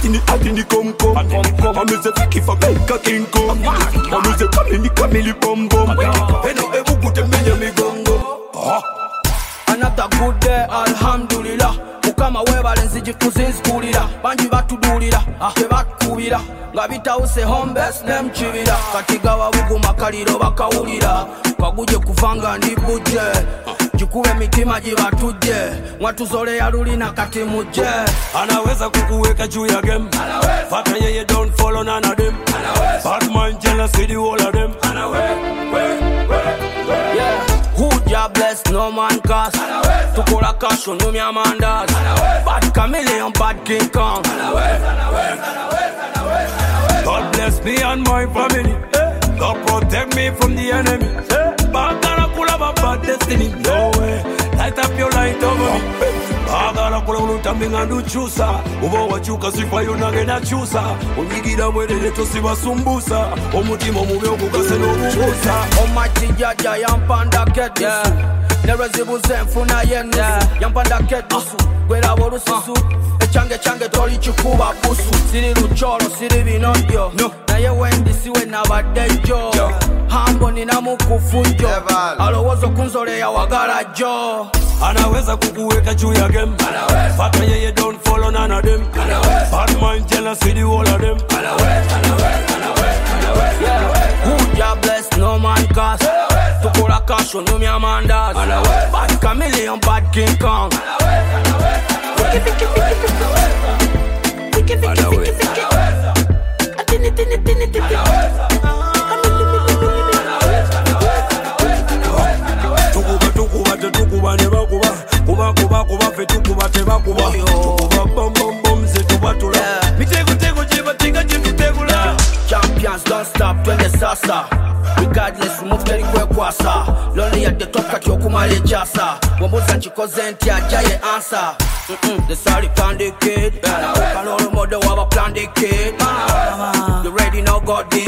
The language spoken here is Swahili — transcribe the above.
atini come. I'm a Vicky for Beka King Kong. I'm a Camille Bom Bom. And I ever put a million gongo. Another good day, alhamdulillah. Mukama webalenzi jikuzinzikulira banji batudulira tebatukubira nga bitawuse home base nemchibira katigawa buguma kaliro bakawulira kaguje kuvanga ndi buje jikube mitima jibatuje mwatuzole ya lulina kati muje anaweza kukuweka juu ya game fata yeye don't follow none of them bad man jealous the whole of them yeah. Who ya bless no man cast tukola cash on me amandas bad chameleon bad King Kong God bless me and my family God protect me from the enemy bad gonna pull up a bad destiny no way light up your light over me bagala kula ulutambi ngandu chusa ubo wachuka sifa yonage na chusa unyigira mwelele tosibasumbusa omutima omube okukase n'obubusa omati jaja yampanda kedusu nerezibuze nfuna yenusu yampanda kedusu gwera bolususu echange toli chikuba busu siri lucholo siri binodyo naye wendi siwe nabaddejo hambo nina mukufunjo alowozo kunzole ya wagala jo anaweza kukuweka juu ya game fata yeye don't follow none of them bad man jealous the whole of them who ya bless no man cast tukola cash on me amandas bad chameleon bad King Kong tukuba nebakuba kuba fe tukuba tebakuba tukuba bom zetubatula mitego jebatinga jetutegula champions don't stop twende sasa regardless move teri kwekwasa lonely at the top kati okumale chasa womboza nchikoze nti ajaye answer the sorry plan the kid kanolo model waba plan the kid you ready now God